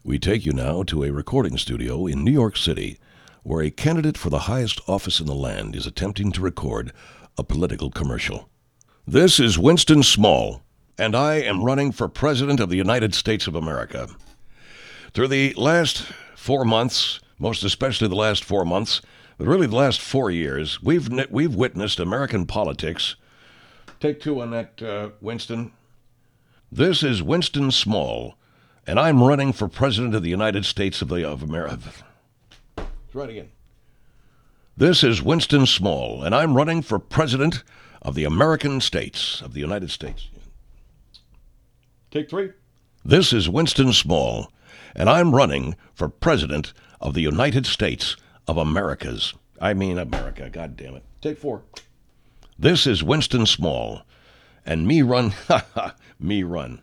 We take you now to a recording studio in New York City, where a candidate for the highest office in the land is attempting to record a political commercial. This is Winston Small, and I am running for President of the United States of America. Through the last 4 months, most especially the last 4 months, but really the last 4 years, we've witnessed American politics. Take two on that, Winston. This is Winston Small, and I'm running for President of the United States of America. Try it again. This is Winston Small, and I'm running for President of the American States of the United States. Take three. This is Winston Small, and I'm running for President of the United States of America. God damn it. Take four. This is Winston Small, and me run. Me run.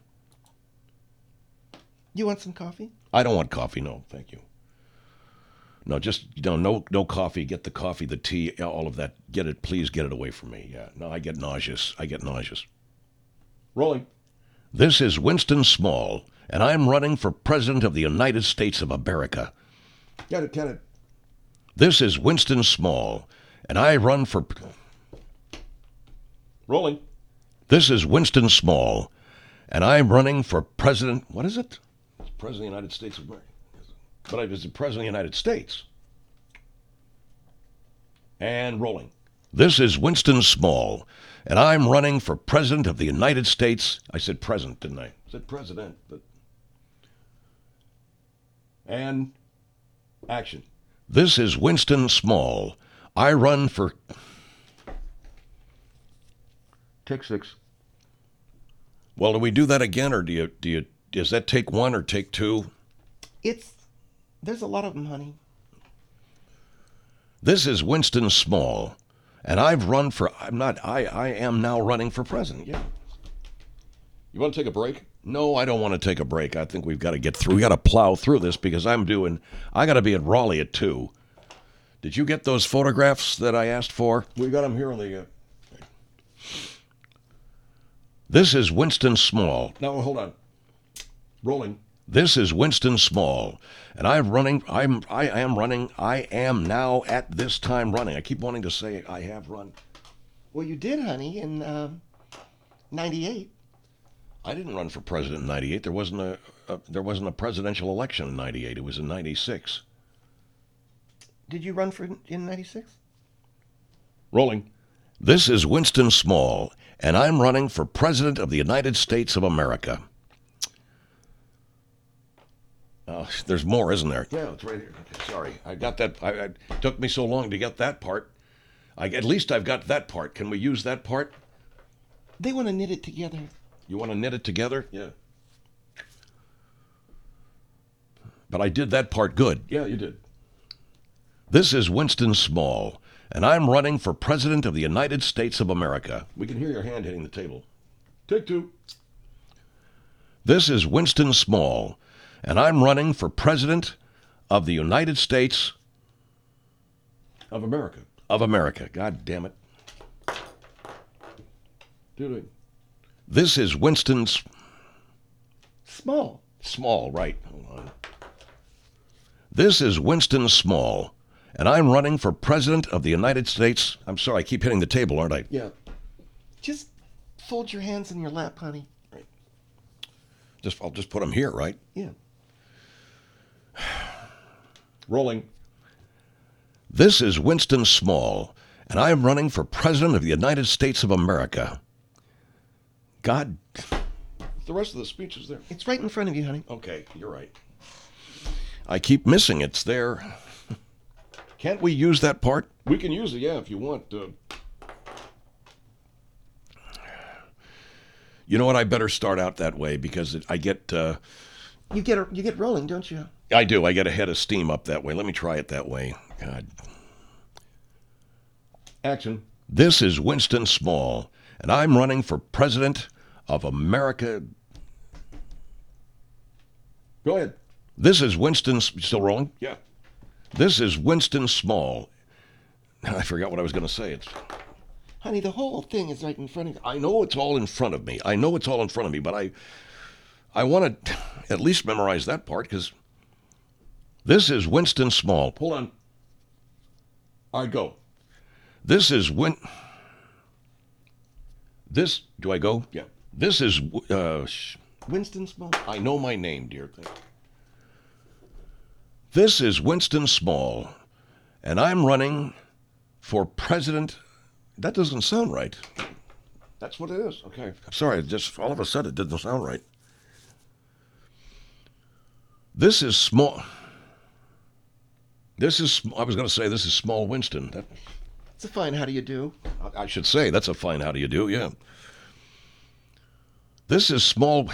You want some coffee? I don't want coffee. No, thank you. No, just no coffee. Get the coffee, the tea, all of that. Get it, please. Get it away from me. Yeah, no, I get nauseous. Rolling. This is Winston Small, and I'm running for President of the United States of America. Get it. This is Winston Small, and I run for. Rolling. This is Winston Small, and I'm running for President. What is it? President of the United States of America. But I was the President of the United States. And rolling. This is Winston Small, and I'm running for President of the United States. I said President, didn't I? I said President, but. And action. This is Winston Small. I run for. Take six. Well, do we do that again, or do you? Does that take one or take two? There's a lot of them, honey. This is Winston Small, and I am now running for president. Yeah. You want to take a break? No, I don't want to take a break. I think we've got to get through. We got to plow through this because I got to be at Raleigh at 2. Did you get those photographs that I asked for? We got them here on the. This is Winston Small. No, hold on. Rolling. This is Winston Small, and I am now at this time running. I keep wanting to say I have run. Well, you did, honey, in 98. I didn't run for president in 98. There wasn't a presidential election in 98. It was in 96. Did you run in 96? Rolling. This is Winston Small, and I'm running for President of the United States of America. Oh, there's more, isn't there? Yeah, it's right here. Okay, sorry, I got that. It took me so long to get that part. At least I've got that part. Can we use that part? They want to knit it together. You want to knit it together? Yeah. But I did that part good. Yeah, you did. This is Winston Small, and I'm running for President of the United States of America. We can hear your hand hitting the table. Take two. This is Winston Small, and I'm running for President of the United States of America. Of America. God damn it. This is Winston Small. Small, right. Hold on. This is Winston Small, and I'm running for President of the United States. I'm sorry, I keep hitting the table, aren't I? Yeah. Just fold your hands in your lap, honey. Right. I'll just put them here, right? Yeah. Rolling. This is Winston Small, and I am running for President of the United States of America. God. The rest of the speech is there. It's right in front of you, honey. Okay, you're right. I keep missing it. It's there. Can't we use that part? We can use it, yeah, if you want. You know what? I better start out that way because I get. You get rolling, don't you? I do. I get a head of steam up that way. Let me try it that way. God. Action. This is Winston Small, and I'm running for President of America. Go ahead. This is Winston. Still rolling? Yeah. This is Winston Small. I forgot what I was going to say. Honey, the whole thing is right in front of you. I know it's all in front of me. But I want to at least memorize that part because This is Winston Small. Hold on. All right, go. This is do I go? Yeah. This is, Winston Small. I know my name, dear thing. This is Winston Small, and I'm running for president. That doesn't sound right. That's what it is. Okay. Sorry, just all of a sudden it didn't sound right. This is small. I was going to say this is Small Winston. It's a fine how do you do. I should say that's a fine how do you do, yeah. This is Small.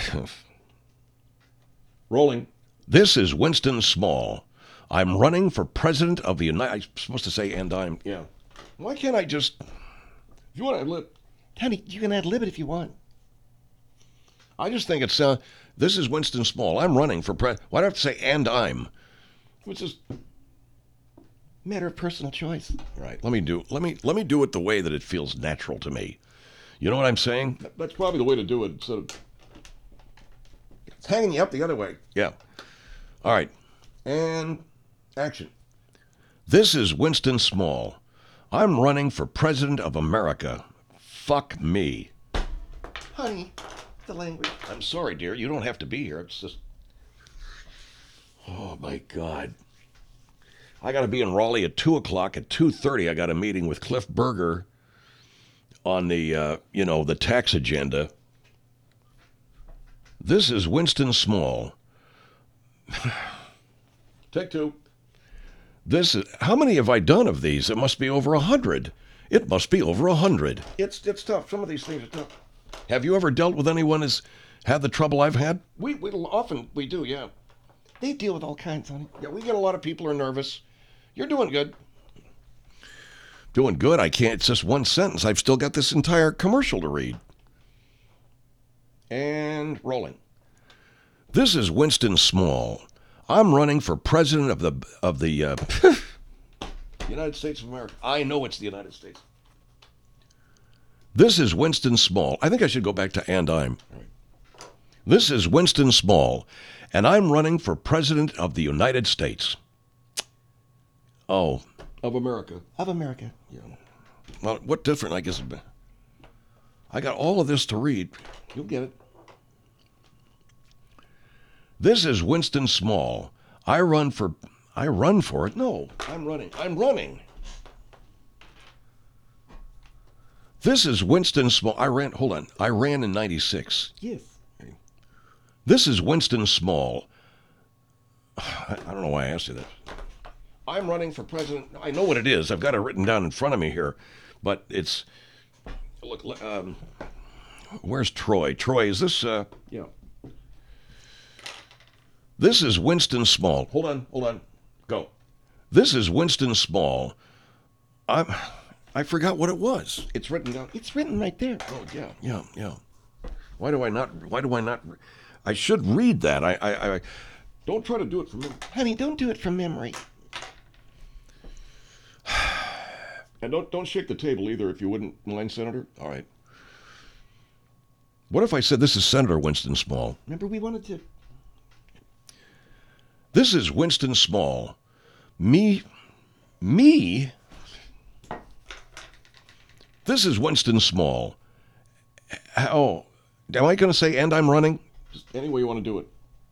Rolling. This is Winston Small. I'm running for president of the United. I'm supposed to say, and I'm. Yeah. Why can't I just? If you want to lip. Honey, you can ad-lib it if you want. I just think it's. This is Winston Small. I'm running for president. Why do I have to say, and I'm? Which is. Matter of personal choice. Right. Let me do it the way that it feels natural to me. You know what I'm saying? That's probably the way to do it. Instead of It's hanging you up the other way. yeah. All right. And action. This is Winston Small. I'm running for president of America. Fuck me. Honey, the language. I'm sorry, dear. You don't have to be here. It's just. Oh my God. I got to be in Raleigh at 2:00. At 2:30, I got a meeting with Cliff Berger on the, the tax agenda. This is Winston Small. Take two. How many have I done of these? It must be over 100. It must be over 100. It's tough. Some of these things are tough. Have you ever dealt with anyone who's had the trouble I've had? We do, yeah. They deal with all kinds, honey. Yeah, we get a lot of people who are nervous. You're doing good. Doing good? I can't. It's just one sentence. I've still got this entire commercial to read. And rolling. This is Winston Small. I'm running for president of the United States of America. I know it's the United States. This is Winston Small. I think I should go back to and I'm. This is Winston Small, and I'm running for president of the United States. Oh, of America. Of America. Yeah. Well, what different? I guess. I got all of this to read. You'll get it. This is Winston Small. I run for it. No, I'm running. This is Winston Small. I ran in 96. Yes. This is Winston Small. I don't know why I asked you that. I'm running for president. I know what it is. I've got it written down in front of me here. But it's, look, where's Troy? Troy, is this, yeah. This is Winston Small. Hold on. Go. This is Winston Small. I forgot what it was. It's written down. It's written right there. Oh, yeah. Why do I not, I should read that. I don't try to do it from memory. Honey, don't do it from memory. And don't shake the table either, if you wouldn't mind, Senator. All right. What if I said this is Senator Winston Small? Remember, we wanted to. This is Winston Small. Me? This is Winston Small. How? Am I going to say, and I'm running? Just any way you want to do it.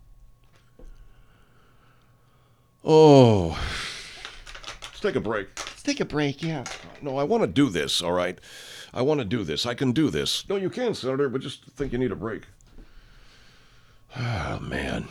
Oh. Let's take a break. Let's take a break, yeah. No, I want to do this, all right? I want to do this. I can do this. No, you can, Senator, but just think you need a break. Oh, man.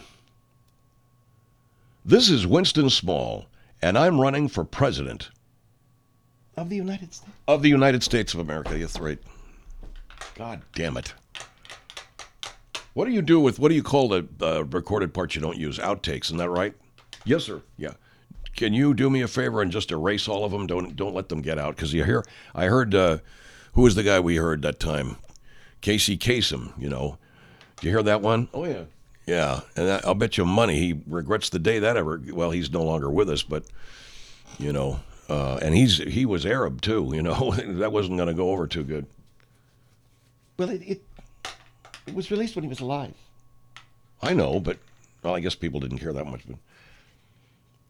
This is Winston Small, and I'm running for president. Of the United States? Of the United States of America, that's right. God damn it. What do you call the recorded parts you don't use? Outtakes, isn't that right? Yes, sir. Yeah. Can you do me a favor and just erase all of them? Don't let them get out. Because I heard, who was the guy we heard that time? Casey Kasem, you know. Did you hear that one? Oh, yeah. Yeah, and I'll bet you money he regrets the day that he's no longer with us, but, you know, and he was Arab too, you know. That wasn't going to go over too good. Well, it was released when he was alive. I know, but, well, I guess people didn't care that much. But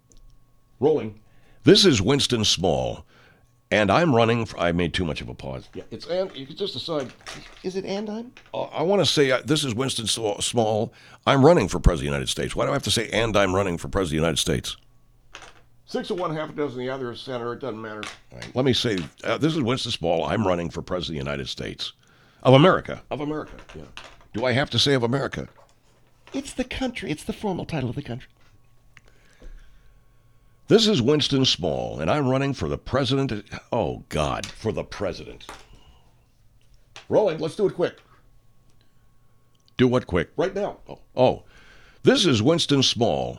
Rolling. This is Winston Small, and I'm running for, I made too much of a pause. Yeah, it's and you can just decide. Is it and I'm? I want to say this is Winston Small. I'm running for President of the United States. Why do I have to say and I'm running for President of the United States? 6 of one, half a dozen the other, Senator. It doesn't matter. Right. Let me say this is Winston Small. I'm running for President of the United States. Of America. Of America, yeah. Do I have to say of America? It's the country. It's the formal title of the country. This is Winston Small, and I'm running for the president. Oh, God, for the president. Rolling. Let's do it quick. Do what quick? Right now. Oh. This is Winston Small.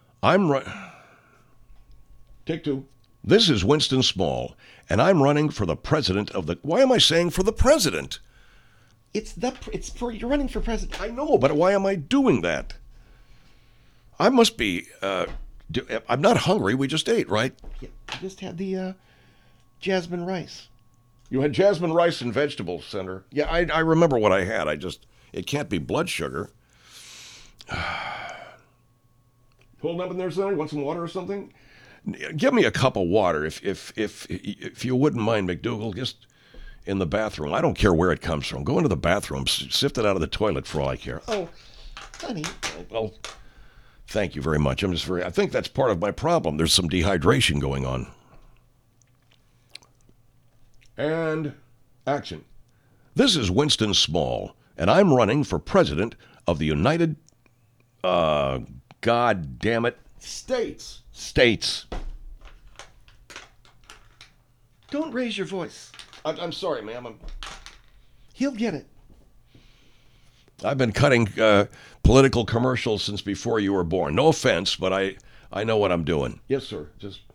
Take two. This is Winston Small, and I'm running for the president of the... Why am I saying for the president? You're running for president. I know, but why am I doing that? I must be... I'm not hungry. We just ate, right? Yeah, I just had the jasmine rice. You had jasmine rice and vegetables, Senator. Yeah, I remember what I had. It can't be blood sugar. Holding up in there, Senator? You want some water or something? Give me a cup of water, if you wouldn't mind, McDougal. Just in the bathroom. I don't care where it comes from. Go into the bathroom, sift it out of the toilet for all I care. Oh, honey. Well, thank you very much. I think that's part of my problem. There's some dehydration going on. And action. This is Winston Small, and I'm running for president of the United, God damn it, States. Don't raise your voice. I'm sorry, ma'am. He'll get it. I've been cutting political commercials since before you were born. No offense, but I know what I'm doing. Yes, sir.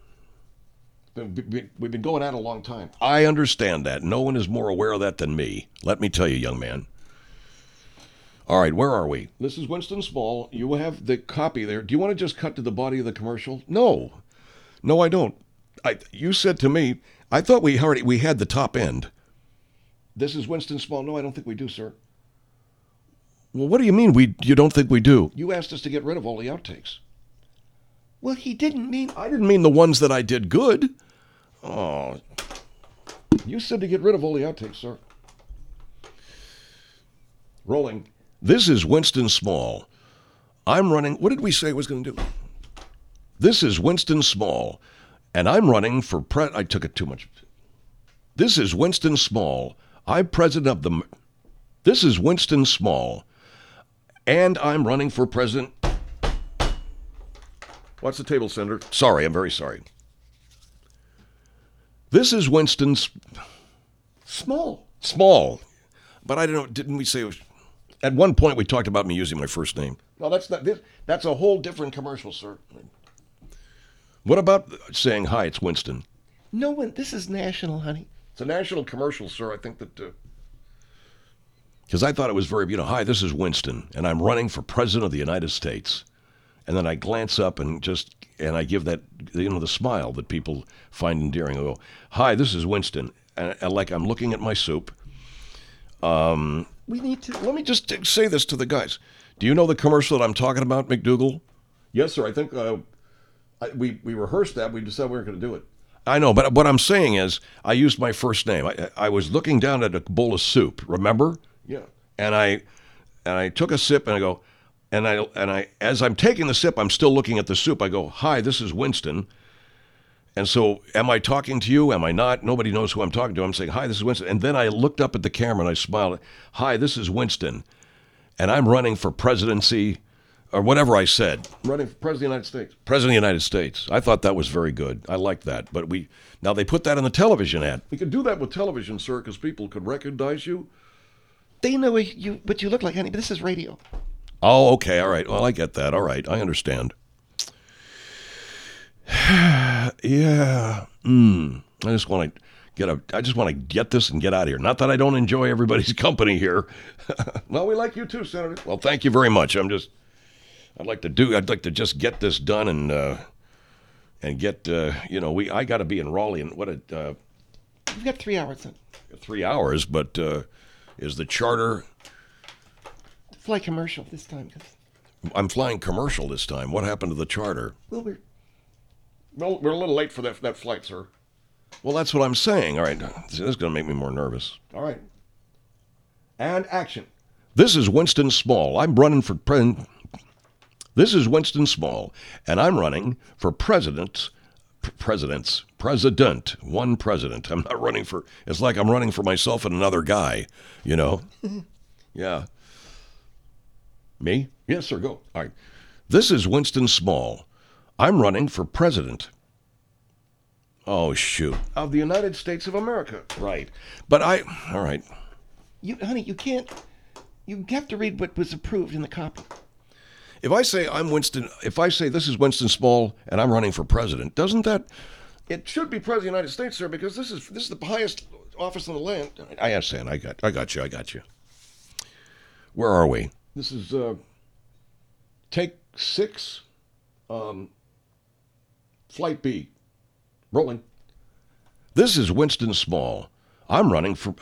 We've been going at it a long time. I understand that. No one is more aware of that than me. Let me tell you, young man. All right, where are we? This is Winston Small. You have the copy there. Do you want to just cut to the body of the commercial? No, I don't. You said to me, I thought we had the top end. This is Winston Small. No, I don't think we do, sir. Well, what do you mean you don't think we do? You asked us to get rid of all the outtakes. Well, he didn't mean... I didn't mean the ones that I did good. Oh, you said to get rid of all the outtakes, sir. Rolling. This is Winston Small. I'm running... What did we say I was going to do? This is Winston Small, and I'm running for... I took it too much. This is Winston Small. I'm president of the... This is Winston Small, and I'm running for president... Watch the table, Senator. Sorry, I'm very sorry. This is Winston Small. But I don't know, didn't we say it was... At one point we talked about me using my first name. No, that's not this. That's a whole different commercial, sir. What about saying, hi, it's Winston? No one, this is national, honey. It's a national commercial, sir. I think that... Because I thought it was very, hi, this is Winston, and I'm running for president of the United States. And then I glance up and I give that, the smile that people find endearing. I go, hi, this is Winston. And like I'm looking at my soup. Let me just say this to the guys. Do you know the commercial that I'm talking about, McDougal? Yes, sir. I think we rehearsed that. We decided we weren't going to do it. I know, but what I'm saying is I used my first name. I was looking down at a bowl of soup, remember? Yeah. And I took a sip and I go, And I, as I'm taking the sip, I'm still looking at the soup. I go, hi, this is Winston. And so, am I talking to you? Am I not? Nobody knows who I'm talking to. I'm saying, hi, this is Winston. And then I looked up at the camera and I smiled. Hi, this is Winston. And I'm running for presidency, or whatever I said. Running for President of the United States. President of the United States. I thought that was very good. I liked that. But now they put that in the television ad. We could do that with television, sir, because people could recognize you. They know what you look like, honey, but this is radio. Oh, okay, all right. Well, I get that. All right, I understand. Yeah. I just want to get this and get out of here. Not that I don't enjoy everybody's company here. Well, we like you too, Senator. Well, thank you very much. I'd like to just get this done and get I got to be in Raleigh and We've got 3 hours then. 3 hours, but is the charter... Fly commercial this time. I'm flying commercial this time. What happened to the charter? Well, Well, we're a little late for that flight, sir. Well, that's what I'm saying. All right. This is going to make me more nervous. All right. And action. This is Winston Small. I'm running for president. This is Winston Small, and I'm running for president. One president. I'm not running for, it's like I'm running for myself and another guy, you know? Yeah. Me? Yes, sir, go. All right. This is Winston Small. I'm running for president. Oh, shoot. Of the United States of America. Right. But all right. Honey, you can't. You have to read what was approved in the copy. If I say this is Winston Small and I'm running for president, doesn't that, it should be president of the United States, sir, because this is the highest office in the land. I understand. I got you. Where are we? This is take 6, flight B. Rolling. This is Winston Small. I'm running for,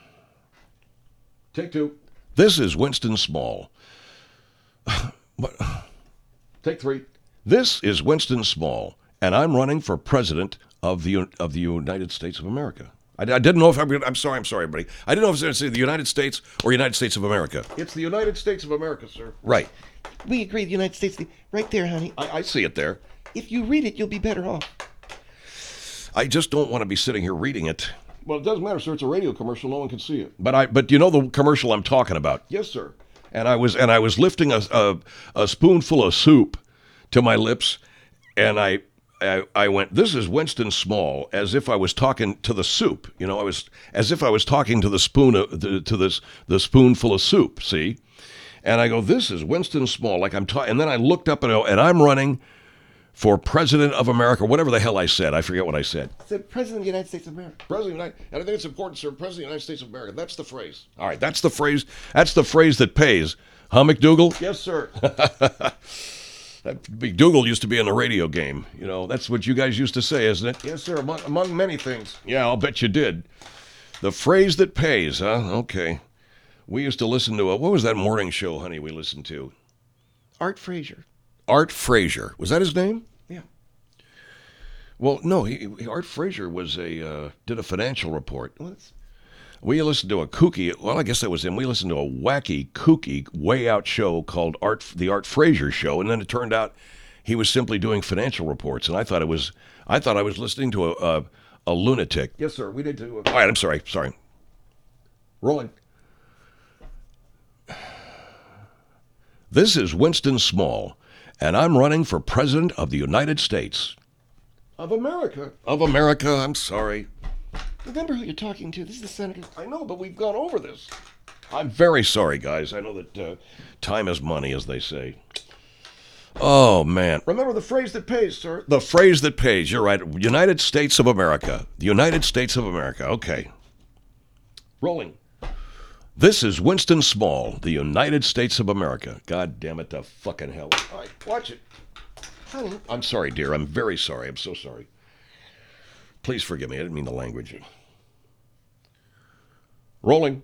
take 2. This is Winston Small. What? Take 3. This is Winston Small, and I'm running for president of the United States of America. I didn't know if I'm sorry, everybody. I didn't know if I was going to say the United States or United States of America. It's the United States of America, sir. Right. We agree, the United States. Right there, honey. I see it there. If you read it, you'll be better off. I just don't want to be sitting here reading it. Well, it doesn't matter, sir. It's a radio commercial. No one can see it. But you know the commercial I'm talking about? Yes, sir. And I was lifting a spoonful of soup to my lips, and I went, this is Winston Small, as if I was talking to the soup. You know, as if I was talking to the the spoonful of soup. See, and I go, this is Winston Small, like I'm talking. And then I looked up and I'm running for president of America, whatever the hell I said. I forget what I said. The president of the United States of America. President of the United, and I think it's important, sir. President of the United States of America. That's the phrase. All right, that's the phrase. That's the phrase that pays. Huh, McDougal? Yes, sir. That McDougal used to be in the radio game. You know, that's what you guys used to say, isn't it? Yes, sir. Among many things. Yeah, I'll bet you did. The phrase that pays, huh? Okay. We used to listen to what was that morning show, honey, we listened to? Art Frazier. Art Frazier. Was that his name? Yeah. Well, no, Art Frazier did a financial report. We listened to a kooky, well, I guess that was him. We listened to a wacky, kooky, way out show called the Art Frazier Show, and then it turned out he was simply doing financial reports, and I thought I was listening to a lunatic. Yes, sir. We did too. All right, I'm sorry. Rolling. This is Winston Small, and I'm running for president of the United States. Of America. Of America, I'm sorry. Remember who you're talking to. This is the senator. I know, but we've gone over this. I'm very sorry, guys. I know that time is money, as they say. Oh, man. Remember the phrase that pays, sir. The phrase that pays. You're right. United States of America. The United States of America. Okay. Rolling. This is Winston Small, the United States of America. God damn it to fucking hell. All right, watch it. Honey. I'm sorry, dear. I'm very sorry. I'm so sorry. Please forgive me. I didn't mean the language. Rolling.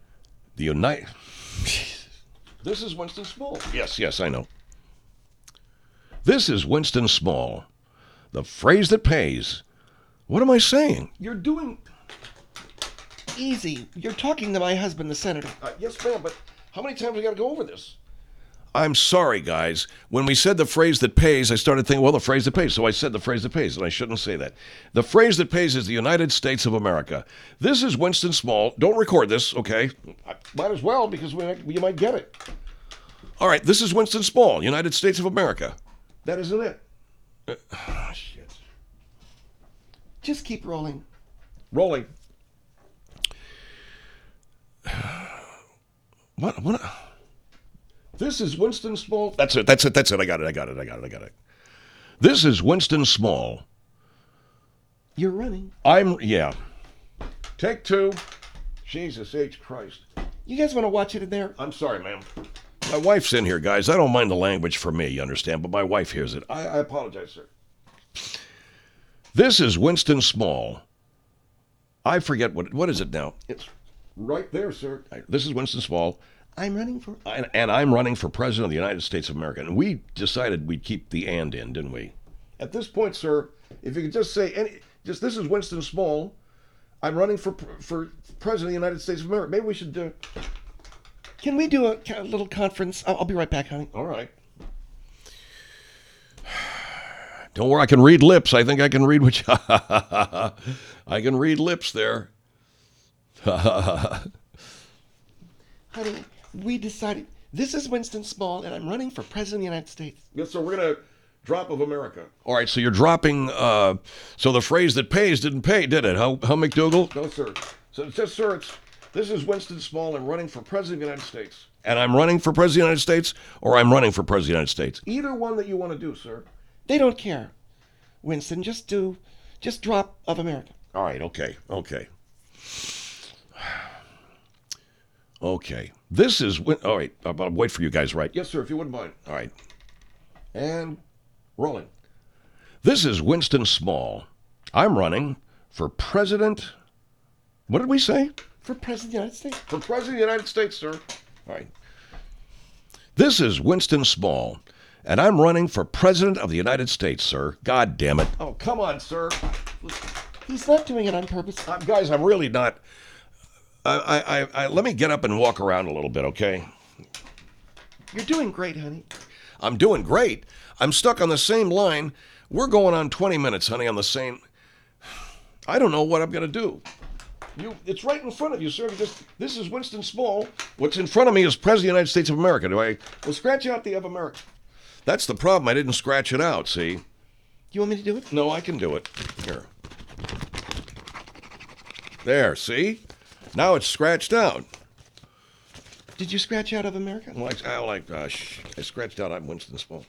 This is Winston Small. Yes, I know. This is Winston Small. The phrase that pays. What am I saying? You're doing... Easy. You're talking to my husband, the senator. Yes, ma'am, but how many times we got to go over this? I'm sorry, guys. When we said the phrase that pays, I started thinking, well, the phrase that pays. So I said the phrase that pays, and I shouldn't say that. The phrase that pays is the United States of America. This is Winston Small. Don't record this, okay? Might as well, because you might get it. All right, this is Winston Small, United States of America. That isn't it. Shit. Just keep rolling. Rolling. What? This is Winston Small. That's it. I got it. This is Winston Small. You're running. Yeah. Take 2. Jesus H. Christ. You guys want to watch it in there? I'm sorry, ma'am. My wife's in here, guys. I don't mind the language for me, you understand, but my wife hears it. I apologize, sir. This is Winston Small. I forget what is it now? It's right there, sir. This is Winston Small. I'm running for... And I'm running for president of the United States of America. And we decided we'd keep the "and" in, didn't we? At this point, sir, if you could just say this is Winston Small. I'm running for president of the United States of America. Maybe we should do. Can we do a little conference? I'll be right back, honey. All right. Don't worry, I can read lips. I think I can read what you... I can read lips there. Honey, we decided this is Winston Small, and I'm running for president of the United States. Yes, so we're going to drop of America. All right, so you're dropping... so the phrase that pays didn't pay, did it? How McDougal? No, sir. So it says, sir, this is Winston Small. I'm running for president of the United States. And I'm running for president of the United States, or I'm running for president of the United States? Either one that you want to do, sir. They don't care. Winston, just drop of America. All right, okay. Okay. This is... All right, I'll wait for you guys, right? Yes, sir, if you wouldn't mind. All right. And rolling. This is Winston Small. I'm running for president... What did we say? For president of the United States. For president of the United States, sir. All right. This is Winston Small, and I'm running for president of the United States, sir. God damn it. Oh, come on, sir. He's not doing it on purpose. Guys, I'm really not... let me get up and walk around a little bit, okay? You're doing great, honey. I'm doing great. I'm stuck on the same line. We're going on 20 minutes, honey, on the same... I don't know what I'm going to do. It's right in front of you, sir. This is Winston Small. What's in front of me is President of the United States of America. Well, scratch out the of America. That's the problem. I didn't scratch it out, see? You want me to do it? No, I can do it. Here. There, see? Now it's scratched out. Did you scratch out of America? I scratched out I'm Winston Small.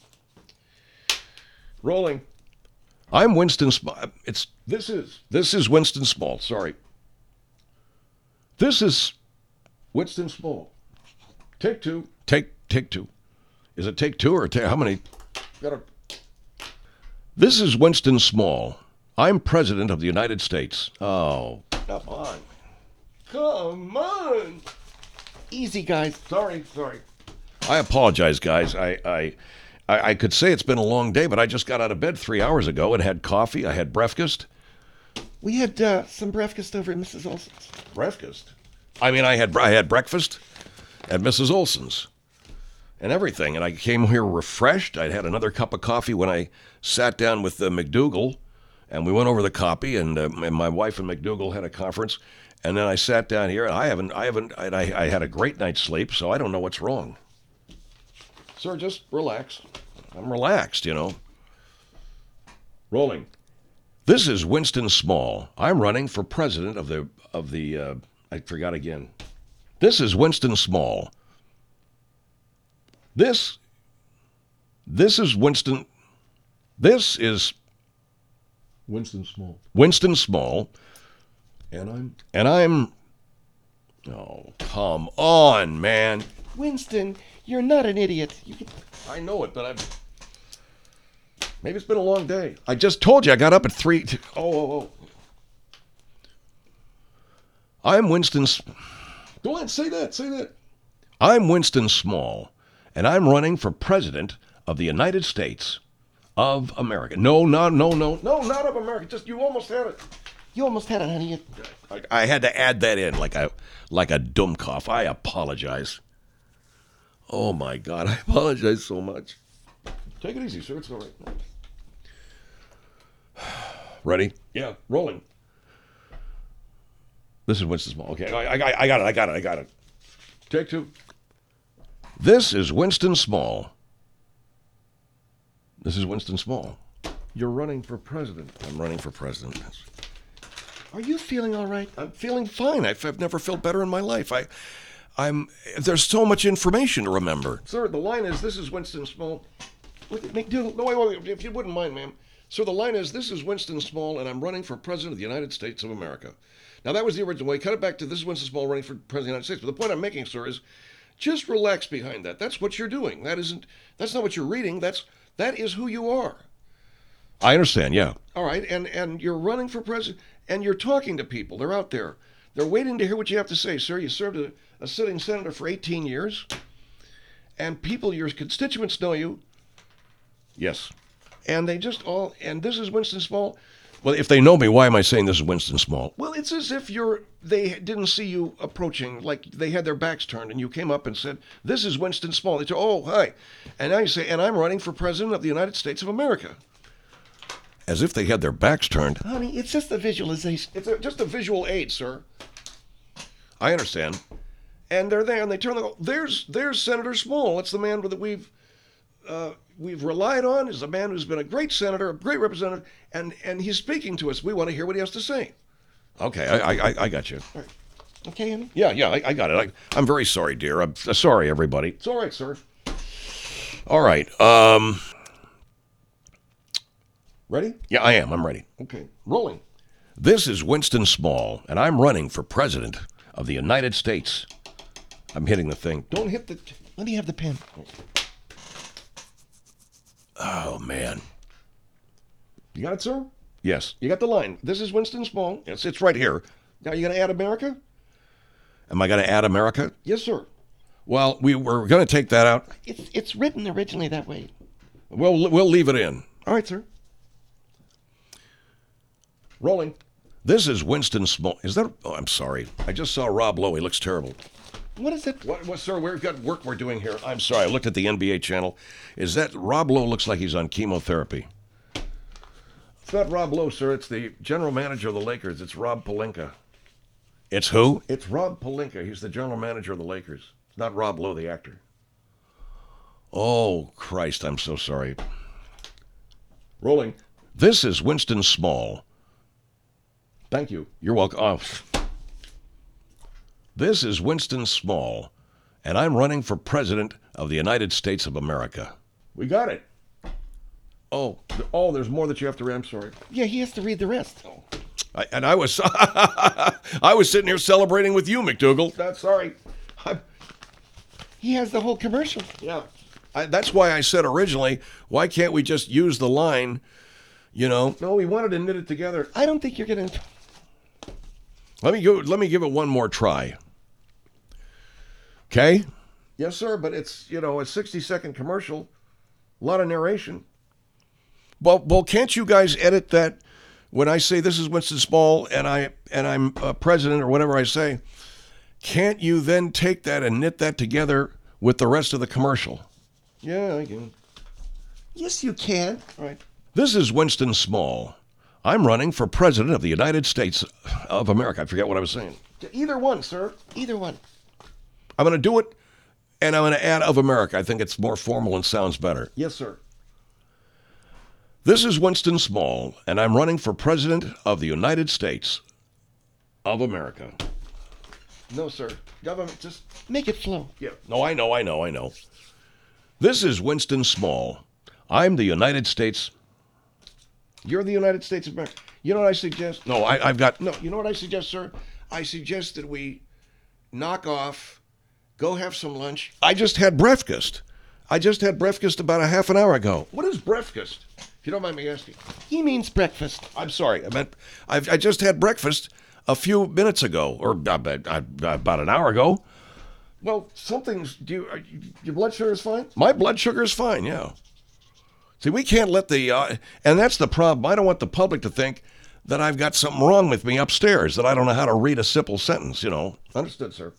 Rolling. I'm Winston Small. This is Winston Small. Sorry. This is Winston Small. Take two. Take two. Is it take two or how many? This is Winston Small. I'm president of the United States. Oh, come on. Come on. Easy, guys. Sorry. I apologize, guys. I could say it's been a long day, but I just got out of bed 3 hours ago and had coffee. I had breakfast. We had some breakfast over at Mrs. Olson's. Breakfast? I mean, I had breakfast at Mrs. Olson's and everything, and I came here refreshed. I'd had another cup of coffee when I sat down with McDougal, and we went over the copy, and my wife and McDougal had a conference, and then I sat down here, and I had a great night's sleep, so I don't know what's wrong. Sir, just relax. I'm relaxed, you know. Rolling. This is Winston Small. I'm running for president of the I forgot again. This is Winston Small. This is Winston Small. Winston Small. And I'm oh, come on, man. Winston, you're not an idiot. I know it, but maybe it's been a long day. I just told you I got up at 3. Oh. I'm Winston... Go ahead, say that. I'm Winston Small, and I'm running for president of the United States of America. No, not of America. Just, you almost had it. You almost had it, honey. I had to add that in like a Dummkopf. I apologize. Oh, my God. I apologize so much. Take it easy, sir. It's all right. Ready? Yeah, rolling. This is Winston Small. Okay, I got it. Take two. This is Winston Small. This is Winston Small. You're running for president. I'm running for president. Are you feeling all right? I'm feeling fine. I've never felt better in my life. There's so much information to remember. Sir, the line is, this is Winston Small. McDougal. No, wait, if you wouldn't mind, ma'am. Sir, the line is, this is Winston Small, and I'm running for president of the United States of America. Now, that was the original way. Cut it back to, this is Winston Small running for president of the United States. But the point I'm making, sir, is just relax behind that. That's what you're doing. That's not what you're reading. That is who you are. I understand, yeah. All right, and you're running for president, and you're talking to people. They're out there. They're waiting to hear what you have to say, sir. You served a sitting senator for 18 years, and people, your constituents know you. Yes. And they just all, and this is Winston Small. Well, if they know me, why am I saying this is Winston Small? Well, it's as if they didn't see you approaching, like they had their backs turned, and you came up and said, "This is Winston Small." They said, "Oh, hi," and now you say, "And I'm running for president of the United States of America." As if they had their backs turned. Honey, it's just a visualization. It's just a visual aid, sir. I understand. And they're there, and they turn and go, "There's Senator Small. That's the man that we've relied on. Is a man who's been a great senator, a great representative, and he's speaking to us. We want to hear what he has to say." Okay, I got you. All right. Okay, honey? Yeah, I got it. I'm very sorry, dear. I'm sorry, everybody. It's all right, sir. All right. Ready? Yeah, I am. I'm ready. Okay. Rolling. This is Winston Small, and I'm running for president of the United States. I'm hitting the thing. Don't hit the... Let me have the pen. Oh, man. You got it, sir? Yes. You got the line. This is Winston Small. Yes, it's right here. Now, you going to add America? Am I going to add America? Yes, sir. Well, we're going to take that out. It's written originally that way. We'll leave it in. All right, sir. Rolling. This is Winston Small. Is that... Oh, I'm sorry. I just saw Rob Lowe. He looks terrible. What is it? What, sir, we've got work we're doing here. I'm sorry. I looked at the NBA channel. Is that... Rob Lowe looks like he's on chemotherapy. It's not Rob Lowe, sir. It's the general manager of the Lakers. It's Rob Pelinka. It's who? It's Rob Pelinka. He's the general manager of the Lakers. It's not Rob Lowe, the actor. Oh, Christ. I'm so sorry. Rolling. This is Winston Small. Thank you. You're welcome. Oh. This is Winston Small, and I'm running for president of the United States of America. We got it. Oh, there's more that you have to read. I'm sorry. Yeah, he has to read the rest. Oh. I was I was sitting here celebrating with you, McDougal. Sorry. He has the whole commercial. Yeah. That's why I said originally, why can't we just use the line, you know? No, we wanted to knit it together. I don't think you're going to... Let me give it one more try. Okay? Yes, sir, but it's, a 60-second commercial. A lot of narration. Well, can't you guys edit that when I say this is Winston Small and I'm president or whatever I say? Can't you then take that and knit that together with the rest of the commercial? Yeah, I can. Yes, you can. All right. This is Winston Small. I'm running for president of the United States of America. I forget what I was saying. Either one, sir. Either one. I'm going to do it, and I'm going to add of America. I think it's more formal and sounds better. Yes, sir. This is Winston Small, and I'm running for president of the United States of America. No, sir. Government, just make it flow. Yeah. No, I know. This is Winston Small. I'm the United States... You're the United States of America. You know what I suggest? No, I've got... No, you know what I suggest, sir? I suggest that we knock off, go have some lunch. I just had breakfast. About a half an hour ago. What is breakfast? If you don't mind me asking. He means breakfast. I'm sorry. I just had breakfast a few minutes ago, or about an hour ago. Well, your blood sugar is fine? My blood sugar is fine, yeah. See, we can't let and that's the problem. I don't want the public to think that I've got something wrong with me upstairs, that I don't know how to read a simple sentence, Understood, sir.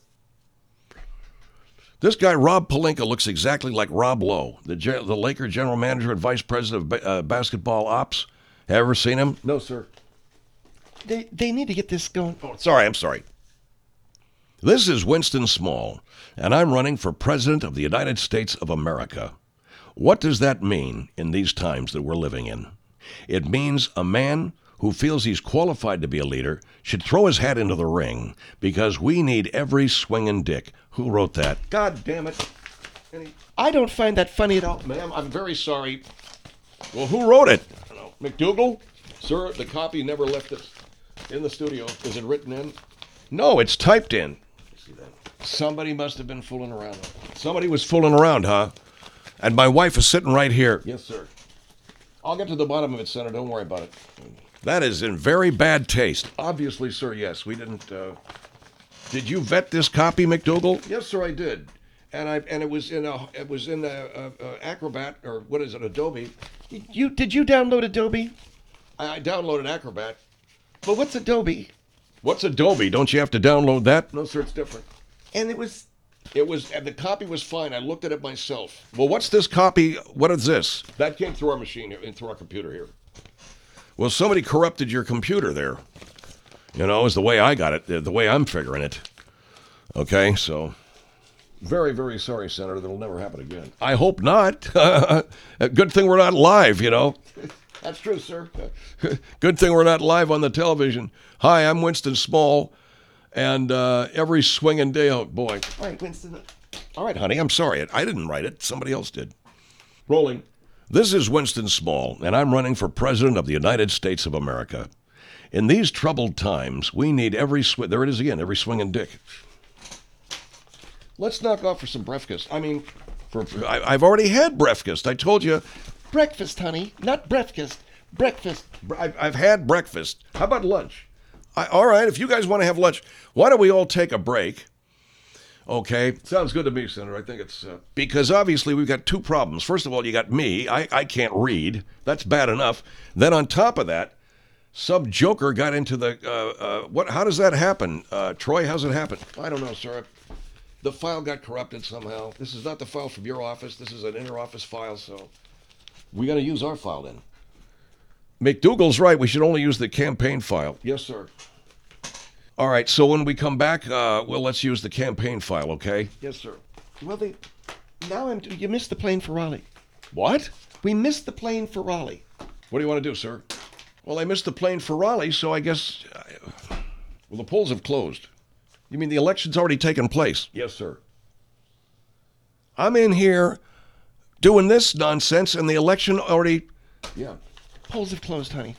This guy, Rob Pelinka, looks exactly like Rob Lowe, the Laker general manager and vice president of basketball ops. Have you ever seen him? No, sir. They need to get this going. Oh, sorry, I'm sorry. This is Winston Small, and I'm running for president of the United States of America. What does that mean in these times that we're living in? It means a man who feels he's qualified to be a leader should throw his hat into the ring because we need every swinging dick. Who wrote that? God damn it. I don't find that funny at all. Ma'am, I'm very sorry. Well, who wrote it? I don't know. McDougal? Sir, the copy never left it in the studio. Is it written in? No, it's typed in. See that? Somebody must have been fooling around. Somebody was fooling around, huh? And my wife is sitting right here. Yes, sir. I'll get to the bottom of it, Senator. Don't worry about it. That is in very bad taste. Obviously, sir, yes. We didn't... Did you vet this copy, McDougal? Yes, sir, I did. And it was in Acrobat, or what is it, Adobe. Did you download Adobe? I downloaded Acrobat. Well, what's Adobe? What's Adobe? Don't you have to download that? No, sir, it's different. And And the copy was fine. I looked at it myself. Well, what's this copy? What is this? That came through our machine here, through our computer here. Well, somebody corrupted your computer there. You know, is the way I got it, the way I'm figuring it. Okay, so very, very sorry, Senator. That'll never happen again. I hope not. Good thing we're not live, you know. That's true, sir. Good thing we're not live on the television. Hi, I'm Winston Small, and every swinging day, oh boy. All right, Winston. All right, honey, I'm sorry. I didn't write it. Somebody else did. Rolling. This is Winston Small, and I'm running for President of the United States of America. In these troubled times, we need there it is again, every swinging dick. Let's knock off for some breakfast. I've already had breakfast. I told you. Breakfast, honey. Not breakfast. Breakfast. I've had breakfast. How about lunch? All right, if you guys want to have lunch, why don't we all take a break? Okay, sounds good to me, Senator. I think it's because obviously we've got two problems. First of all, you got me. I can't read. That's bad enough. Then on top of that, some joker got into the what? How does that happen, Troy? How's it happen? I don't know, sir. The file got corrupted somehow. This is not the file from your office. This is an inter-office file, so we got to use our file then. McDougal's right. We should only use the campaign file. Yes, sir. All right, so when we come back, let's use the campaign file, okay? Yes, sir. Well, you missed the plane for Raleigh. What? We missed the plane for Raleigh. What do you want to do, sir? Well, I missed the plane for Raleigh, so I guess, well, the polls have closed. You mean the election's already taken place? Yes, sir. I'm in here doing this nonsense, and the election already... Yeah. Polls have closed, honey.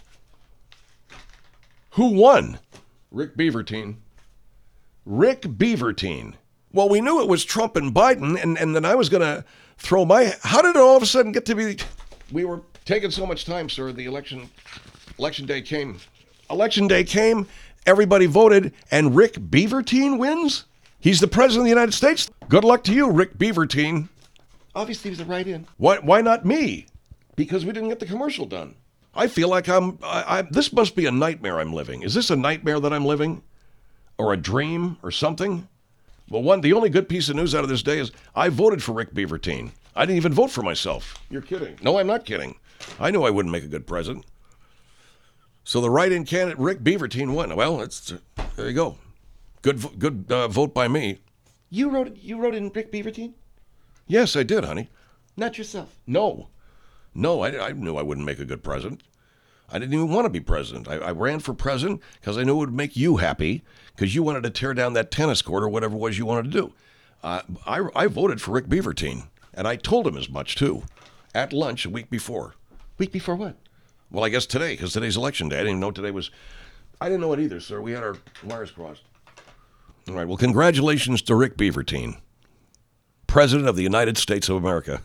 Who won? Rick Beavertine. Rick Beavertine. Well, we knew it was Trump and Biden, and then I was going to throw my... How did it all of a sudden get to be... We were taking so much time, sir. The election day came. Election day came, everybody voted, and Rick Beavertine wins? He's the president of the United States? Good luck to you, Rick Beavertine. Obviously, he was a write-in. Why not me? Because we didn't get the commercial done. I feel like this must be a nightmare I'm living. Is this a nightmare that I'm living? Or a dream or something? Well, the only good piece of news out of this day is I voted for Rick Beavertine. I didn't even vote for myself. You're kidding. No, I'm not kidding. I knew I wouldn't make a good president. So the write-in candidate, Rick Beavertine, won. Well, there you go. Good vote by me. You wrote in Rick Beavertine? Yes, I did, honey. Not yourself? No, I knew I wouldn't make a good president. I didn't even want to be president. I ran for president because I knew it would make you happy because you wanted to tear down that tennis court or whatever it was you wanted to do. I voted for Rick Beavertine, and I told him as much, too, at lunch a week before. Week before what? Well, I guess today, because today's election day. I didn't even know today was... I didn't know it either, sir. We had our wires crossed. All right, well, congratulations to Rick Beavertine, President of the United States of America.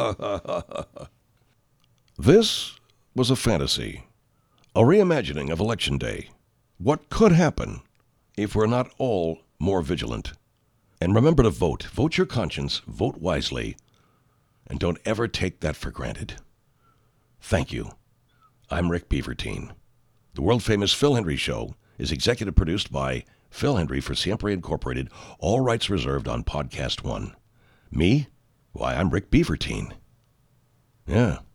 This was a fantasy, a reimagining of Election Day. What could happen if we're not all more vigilant? And remember to vote. Vote your conscience. Vote wisely. And don't ever take that for granted. Thank you. I'm Rick Beavertine. The world-famous Phil Hendry Show is executive produced by Phil Hendry for Siempre Incorporated. All rights reserved on Podcast One. Me? Why, I'm Rick Beavertine. Yeah.